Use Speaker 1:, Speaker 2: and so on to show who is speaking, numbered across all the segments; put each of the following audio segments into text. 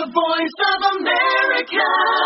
Speaker 1: voice of America.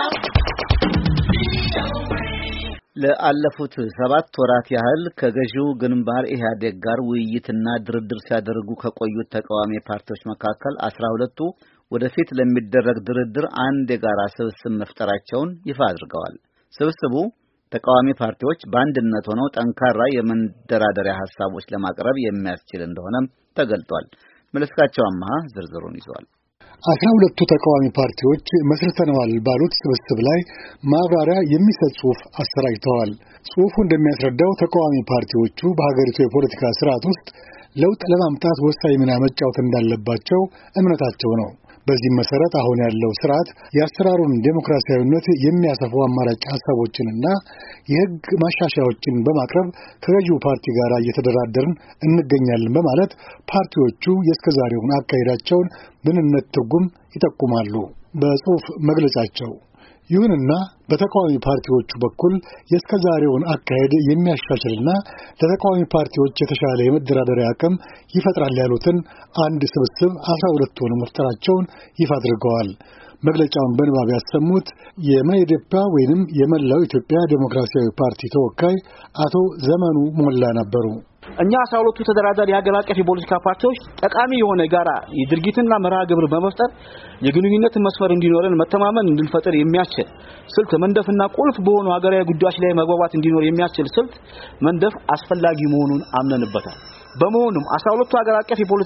Speaker 2: ለአለፉት 7 ወራት ያህል ከገዢው ግንባር ኢህአዴግ ጋር ውይይትና ድርድር ሲያደርጉ ከቆዩት ተቃዋሚ ፓርቲዎች መካከል 12ቱ ወደፊት ለሚደረግ ድርድር አንድ የጋራ ስብስብ መፍጠራቸውን ይፋ አድርገዋል። ስብስቡ ተቃዋሚ ፓርቲዎች በአንድነት ሆነው ጠንካራ የመደራደሪያ ሐሳቦች ለማቅረብ የሚያስችል እንደሆነም ተገልጧል። መለስካቸው አማሃ ዝርዝሩን ይዟል።
Speaker 3: 12ቱ ተቃዋሚ ፓርቲዎች መስርተናል ባሉት ስብስብ ላይ ማብራሪያ የሚሰጥ ጽሑፍ አሰራጭተዋል። ጽሑፉ እንደሚያስረዳው ተቃዋሚ ፓርቲዎቹ በሀገሪቱ የፖለቲካ ስርዓት ውስጥ ለውጥ ለማምጣት ወሳኝ ሚና መጫወት እንዳለባቸው እምነታቸው ነው። በዚህም መሰረት አሁን ያለው ስርዓት የአሰራሩን ዴሞክራሲያዊነት የሚያሰፉ አማራጭ ሐሳቦችንና የሕግ ማሻሻያዎችን በማቅረብ ከገዢው ፓርቲ ጋር እየተደራደርን እንገኛለን በማለት ፓርቲዎቹ የእስከዛሬውን አካሄዳቸውን ምንነት ትርጉም ይጠቁማሉ በጽሑፍ መግለጫቸው። ይሁንና በተቃዋሚ ፓርቲዎቹ በኩል የእስከዛሬውን አካሄድ የሚያሻሽልና ለተቃዋሚ ፓርቲዎች የተሻለ የመደራደሪያ አቅም ይፈጥራል ያሉትን አንድ ስብስብ 12ቱን መፍጠራቸውን ይፋ አድርገዋል። መግለጫውን በንባብ ያሰሙት የመኢዴፓ ወይንም የመላው ኢትዮጵያ ዴሞክራሲያዊ ፓርቲ ተወካይ አቶ ዘመኑ ሞላ ነበሩ።
Speaker 4: እኛ 12ቱ ተደራዳሪ የሀገር አቀፍ የፖለቲካ ፓርቲዎች ጠቃሚ የሆነ ጋራ የድርጊትና መርሃ ግብር በመፍጠር የግንኙነት መስመር እንዲኖረን መተማመን እንድንፈጥር የሚያስችል ስልት መንደፍና ቁልፍ በሆኑ ሀገራዊ ጉዳዮች ላይ መግባባት እንዲኖር የሚያስችል ስልት መንደፍ አስፈላጊ መሆኑን አምነንበታል። በመሆኑም 12ቱ ሀገር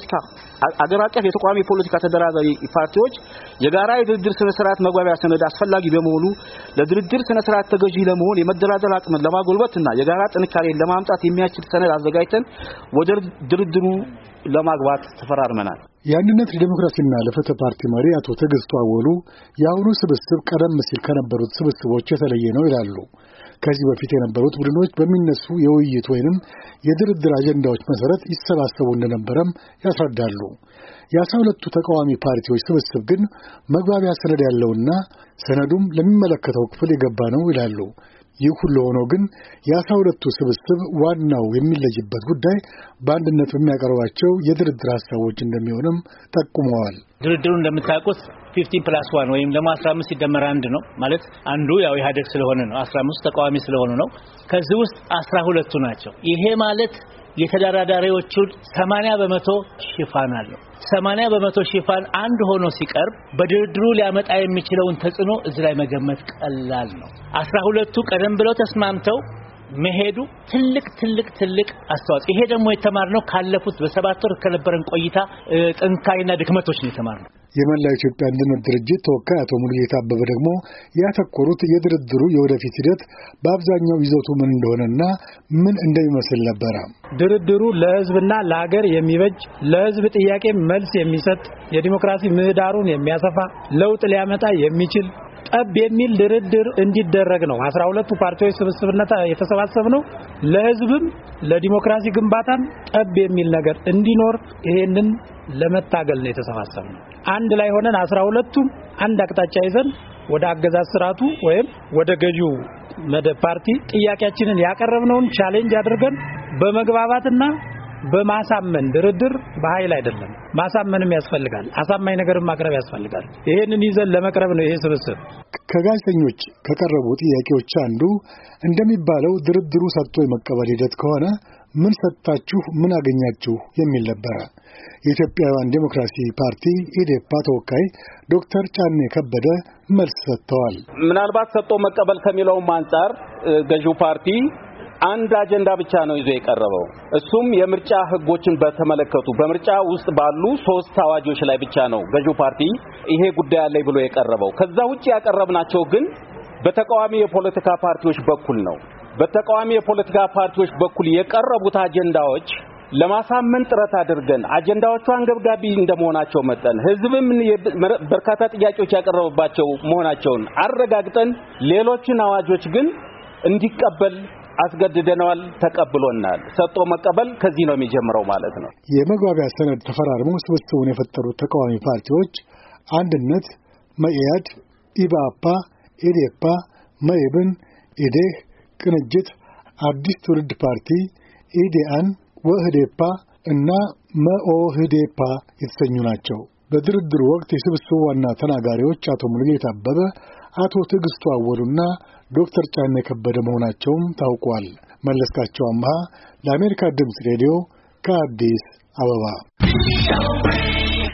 Speaker 4: አቀፍ የተቃዋሚ ፖለቲካ ተደራዳሪ ፓርቲዎች የጋራ የድርድር ስነ ስርዓት መግባቢያ ሰነድ አስፈላጊ በመሆኑ ለድርድር ስነ ስርዓት ተገዢ ለመሆን የመደራደር አቅምን ለማጎልበትና የጋራ ጥንካሬን ለማምጣት የሚያስችል ሰነድ አዘጋጅተን ወደ ድርድሩ ለማግባት ተፈራርመናል።
Speaker 3: የአንድነት ለዲሞክራሲና ለፍትህ ፓርቲ መሪ አቶ ትዕግስቱ አወሉ የአሁኑ ስብስብ ቀደም ሲል ከነበሩት ስብስቦች የተለየ ነው ይላሉ። ከዚህ በፊት የነበሩት ቡድኖች በሚነሱ የውይይት ወይንም የድርድር አጀንዳዎች መሰረት ይሰባሰቡ እንደነበረም ያስረዳሉ። የ12ቱ ተቃዋሚ ፓርቲዎች ስብስብ ግን መግባቢያ ሰነድ ያለውና ሰነዱም ለሚመለከተው ክፍል የገባ ነው ይላሉ። ይህ ሁሉ ሆኖ ግን የ12ቱ ስብስብ ዋናው የሚለይበት ጉዳይ በአንድነት በሚያቀርባቸው የድርድር ሐሳቦች እንደሚሆንም ጠቁመዋል።
Speaker 5: ድርድሩ እንደምታውቁት 15+1 ወይም ደግሞ 15 ሲደመር 1 ነው ማለት አንዱ ያው ኢህአዴግ ስለሆነ ነው። 15 ተቃዋሚ ስለሆኑ ነው። ከዚህ ውስጥ 12ቱ ናቸው። ይሄ ማለት የተደራዳሪዎቹ 80% ሽፋን አለው። 80% ሽፋን አንድ ሆኖ ሲቀርብ በድርድሩ ሊያመጣ የሚችለውን ተጽዕኖ እዚህ ላይ መገመት ቀላል ነው። 12ቱ ቀደም ብለው ተስማምተው መሄዱ ትልቅ አስተዋጽኦ። ይሄ ደግሞ የተማርነው ካለፉት በ7 ወር ከነበረን ቆይታ ጥንካሬና ድክመቶች ነው የተማርነው።
Speaker 3: የመላው ኢትዮጵያ አንድነት ድርጅት ተወካይ አቶ ሙሉጌታ አበበ ደግሞ ያተኮሩት የድርድሩ የወደፊት ሂደት በአብዛኛው ይዘቱ ምን እንደሆነና ምን እንደሚመስል ነበር።
Speaker 6: ድርድሩ ለሕዝብና ለሀገር የሚበጅ ለሕዝብ ጥያቄ መልስ የሚሰጥ የዲሞክራሲ ምህዳሩን የሚያሰፋ ለውጥ ሊያመጣ የሚችል ጠብ የሚል ድርድር እንዲደረግ ነው። 12ቱ ፓርቲዎች ስብስብነት የተሰባሰብነው ለሕዝብም ለዲሞክራሲ ግንባታም ጠብ የሚል ነገር እንዲኖር ይሄንን ለመታገል ነው የተሰባሰብነው። አንድ ላይ ሆነን 12ቱም አንድ አቅጣጫ ይዘን ወደ አገዛዝ ስርዓቱ ወይም ወደ ገዢው መደብ ፓርቲ ጥያቄያችንን ያቀረብነውን ቻሌንጅ አድርገን በመግባባትና በማሳመን ድርድር በኃይል አይደለም፣ ማሳመንም ያስፈልጋል። አሳማኝ ነገርም ማቅረብ ያስፈልጋል። ይሄንን ይዘን ለመቅረብ ነው ይሄ ስብስብ።
Speaker 3: ከጋዜጠኞች ከቀረቡ ጥያቄዎች አንዱ እንደሚባለው ድርድሩ ሰጥቶ የመቀበል ሂደት ከሆነ ምን ሰጣችሁ ምን አገኛችሁ የሚል ነበር። የኢትዮጵያውያን ዴሞክራሲ ፓርቲ ኢዴፓ ተወካይ ዶክተር ጫኔ ከበደ መልስ ሰጥተዋል።
Speaker 4: ምናልባት ሰጥቶ መቀበል ከሚለውም አንፃር ገዢው ፓርቲ አንድ አጀንዳ ብቻ ነው ይዞ የቀረበው። እሱም የምርጫ ህጎችን በተመለከቱ በምርጫ ውስጥ ባሉ 3 አዋጆች ላይ ብቻ ነው ገዢው ፓርቲ ይሄ ጉዳይ አለኝ ብሎ የቀረበው። ከዛ ውጪ ያቀረብናቸው ግን በተቃዋሚ የፖለቲካ ፓርቲዎች በኩል ነው። በተቃዋሚ የፖለቲካ ፓርቲዎች በኩል የቀረቡት አጀንዳዎች ለማሳመን ጥረት አድርገን አጀንዳዎቹ አንገብጋቢ እንደመሆናቸው መጠን ህዝብም በርካታ ጥያቄዎች ያቀረበባቸው መሆናቸውን አረጋግጠን ሌሎችን አዋጆች ግን እንዲቀበል አስገድደናል፣ ተቀብሎናል። ሰጥቶ መቀበል ከዚህ ነው የሚጀምረው ማለት ነው።
Speaker 3: የመግባቢያ ሰነድ ተፈራርመው ስብስቡን የፈጠሩት ተቃዋሚ ፓርቲዎች አንድነት፣ መኢአድ፣ ኢባፓ፣ ኢዴፓ፣ መኢብን፣ ኢዴህ፣ ቅንጅት፣ አዲስ ትውልድ ፓርቲ፣ ኢዴአን፣ ወህዴፓ እና መኦህዴፓ የተሰኙ ናቸው። በድርድሩ ወቅት የስብስቡ ዋና ተናጋሪዎች አቶ ሙሉጌታ አበበ፣ አቶ ትዕግስቱ አወሉና ዶክተር ጫኔ ከበደ መሆናቸውም ታውቋል። መለስካቸው አምሃ ለአሜሪካ ድምፅ ሬዲዮ ከአዲስ አበባ